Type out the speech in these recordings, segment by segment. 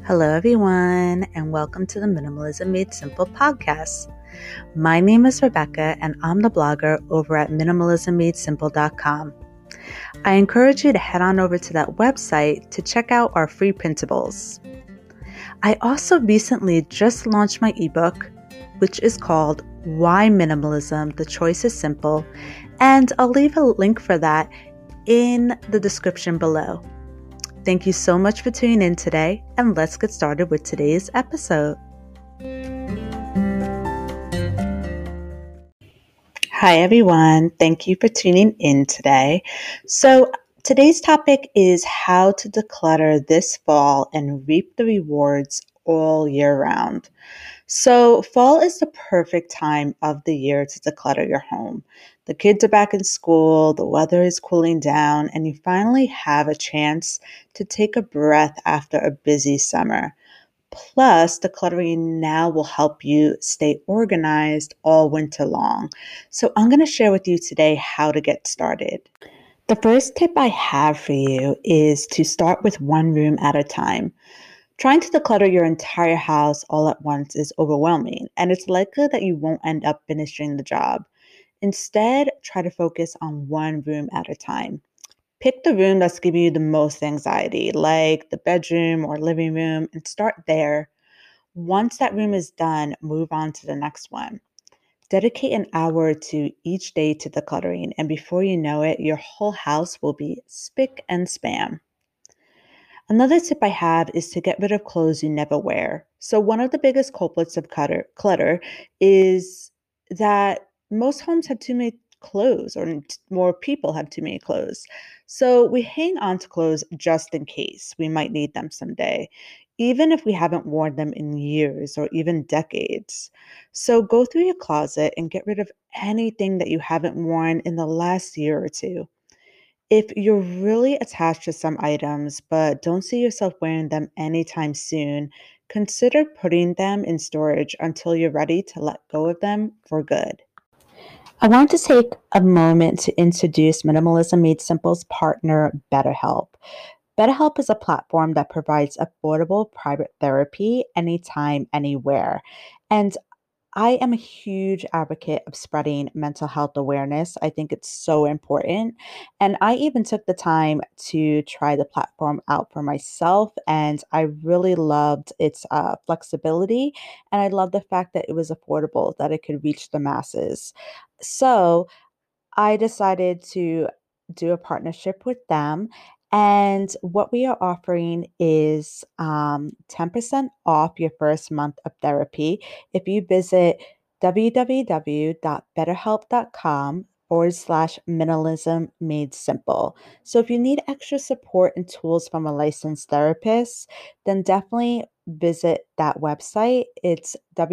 Hello, everyone, and welcome to the Minimalism Made Simple podcast. My name is Rebecca, and I'm the blogger over at minimalismmadesimple.com. I encourage you to head on over to that website to check out our free printables. I also recently just launched my ebook, which is called Why Minimalism? The Choice is Simple, and I'll leave a link for that in the description below. Thank you so much for tuning in today, and let's get started with today's episode. Hi, everyone. Thank you for tuning in today. So today's topic is how to declutter this fall and reap the rewards all year round. So fall is the perfect time of the year to declutter your home. The kids are back in school, the weather is cooling down, and you finally have a chance to take a breath after a busy summer. Plus, decluttering now will help you stay organized all winter long. So I'm going to share with you today how to get started. The first tip I have for you is to start with one room at a time. Trying to declutter your entire house all at once is overwhelming, and it's likely that you won't end up finishing the job. Instead, try to focus on one room at a time. Pick the room that's giving you the most anxiety, like the bedroom or living room, and start there. Once that room is done, move on to the next one. Dedicate an hour or two each day to decluttering, and before you know it, your whole house will be spick and span. Another tip I have is to get rid of clothes you never wear. So, one of the biggest culprits of clutter is that most homes have too many clothes, or more people have too many clothes. So, we hang on to clothes just in case we might need them someday, even if we haven't worn them in years or even decades. So, go through your closet and get rid of anything that you haven't worn in the last year or two. If you're really attached to some items but don't see yourself wearing them anytime soon, consider putting them in storage until you're ready to let go of them for good. I want to take a moment to introduce Minimalism Made Simple's partner, BetterHelp. BetterHelp is a platform that provides affordable private therapy anytime, anywhere. And I am a huge advocate of spreading mental health awareness. I think it's so important. And I even took the time to try the platform out for myself. And I really loved its flexibility. And I love the fact that it was affordable, that it could reach the masses. So I decided to do a partnership with them. And what we are offering is 10% off your first month of therapy if you visit www.betterhelp.com/minimalism made simple. So if you need extra support and tools from a licensed therapist, then definitely visit that website. It's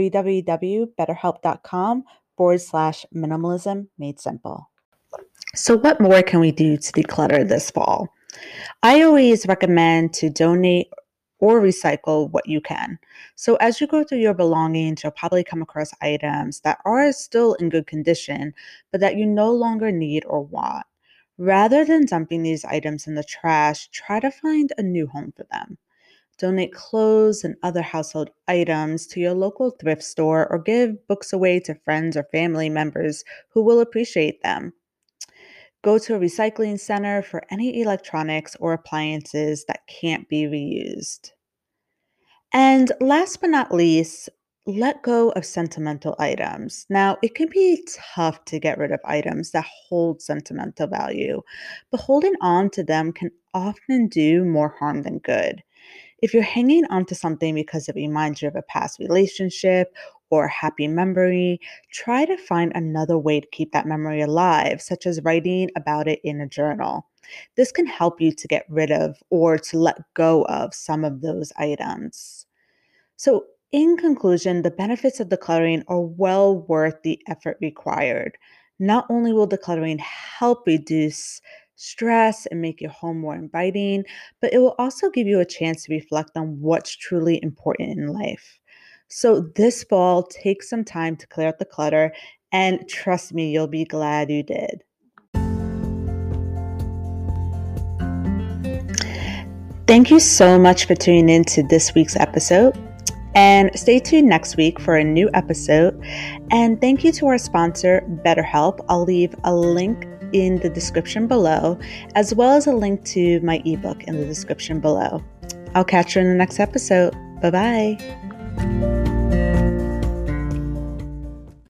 www.betterhelp.com/minimalism made simple. So, what more can we do to declutter this fall? I always recommend to donate or recycle what you can. So, as you go through your belongings, you'll probably come across items that are still in good condition, but that you no longer need or want. Rather than dumping these items in the trash, try to find a new home for them. Donate clothes and other household items to your local thrift store or give books away to friends or family members who will appreciate them. Go to a recycling center for any electronics or appliances that can't be reused. And last but not least, let go of sentimental items. Now, it can be tough to get rid of items that hold sentimental value, but holding on to them can often do more harm than good. If you're hanging on to something because it reminds you of a past relationship or a happy memory, try to find another way to keep that memory alive, such as writing about it in a journal. This can help you to get rid of or to let go of some of those items. So, in conclusion, the benefits of decluttering are well worth the effort required. Not only will decluttering help reduce stress and make your home more inviting, but it will also give you a chance to reflect on what's truly important in life. So, this fall, take some time to clear out the clutter, and trust me, you'll be glad you did. Thank you so much for tuning in to this week's episode. And stay tuned next week for a new episode. And thank you to our sponsor, BetterHelp. I'll leave a link in the description below, as well as a link to my ebook in the description below. I'll catch you in the next episode. Bye-bye.